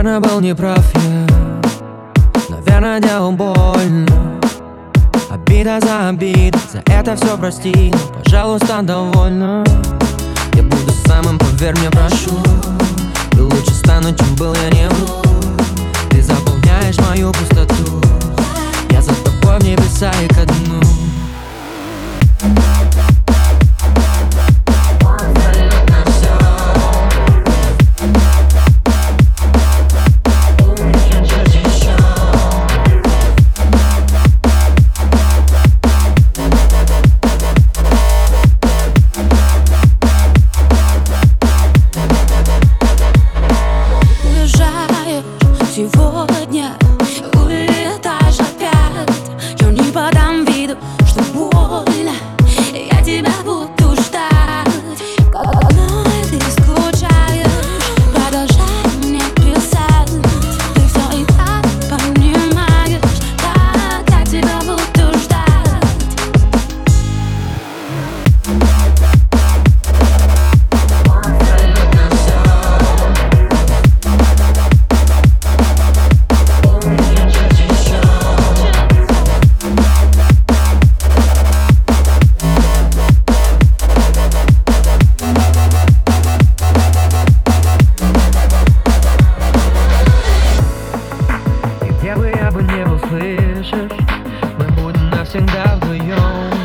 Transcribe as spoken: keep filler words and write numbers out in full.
Наверное, был неправ я, наверное, делал больно. Обида за обидой, за это все прости, но, пожалуйста, довольно. Я буду самым, поверь мне, прошу. И лучше стану, чем был, я не вру. Ты заполняешь мою пустоту, я за тобой в небеса и ко дну. Сегодня улетаешь опять. Я не подам виду, что больно. Я тебя буду ждать. Когда ты скучаешь, продолжай мне писать. Ты все и так понимаешь. Да, я тебя буду ждать. Где бы я бы не был, слышишь, мы будем навсегда вдвоем.